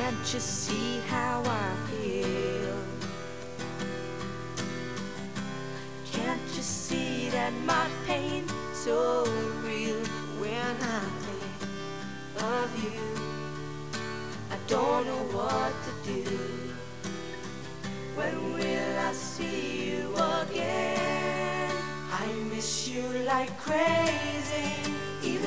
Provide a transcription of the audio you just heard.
Can't you see how I feel? Can't you see that my pain's so real when I think of you? I don't know what